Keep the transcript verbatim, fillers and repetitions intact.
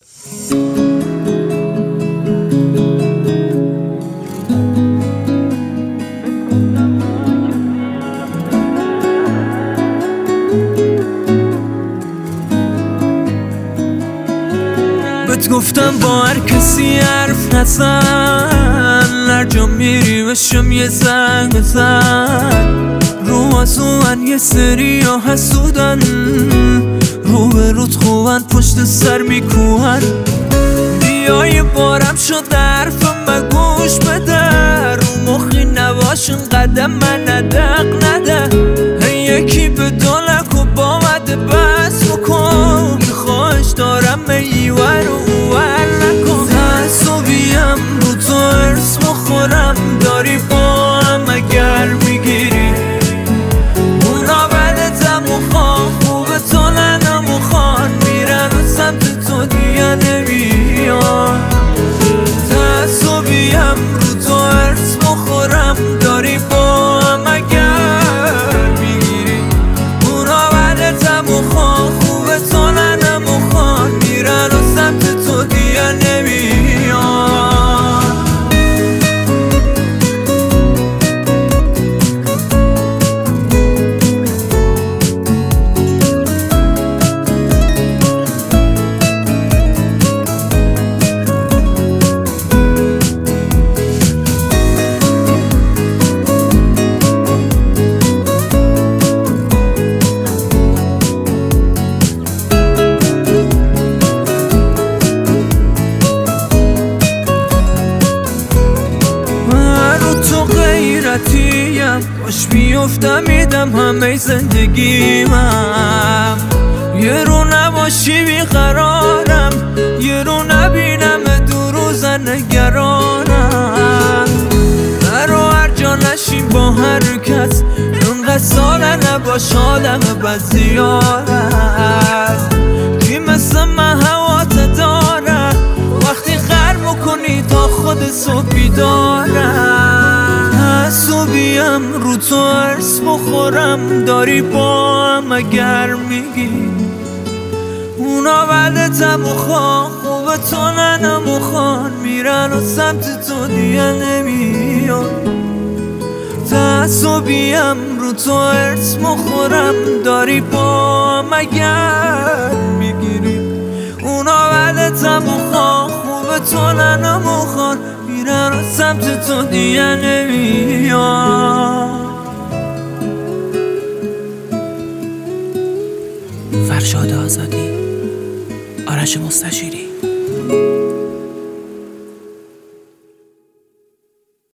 بهت گفتم با هر کسی حرف نزن، هر جا میری بشم یه زنگ بزن. رو از من یه سری ها حسودن، رو به رود خوبن پشت سر میکوهن. بیا یه بارم شد حرفم گوش بده، رو مخی نباشن قدم من ندق نده. یکی به دلک و بامده بس بکن، خواهش دارم ایور و اوور نکن. تعصبیم رو تو ارس بخورم، داری با هم اگر میگیری اونا بدتم و خواه خوبه تو ننم و خان میرن و سمت تو دیگه نمیان. تعصبیم رو تو ارس بخورم، داری با هم اگر میگیری اونا بدتم و خواه خوبه تو ننم و خان میرن و سمت تو دیگه نمیان. باش بیفتم میدم همه زندگیمم. یه رو نباشی بیقرارم، یه رو نبینم دو روز نگرانم. نرو هر جا نشیم با حرکت، انقدر ساله نباش آدم بزیارت. کی مثل من هوات داره وقتی غر میکنی تا خود صبح بیدارم. تعصبیم رو تو ارس بخورم، داری با هم اگر میگی اونا بدتم و خواه خوبه تو ننم و خان میرن و سمت تو دیگه نمیان. تعصبیم رو تو ارس بخورم، داری با هم اگر میگیری اونا بدتم و خواه خوبه تو ننم و خان میرن و سمت تو دیگه نمیان. فرشاد آزادی، آرش مستشیری.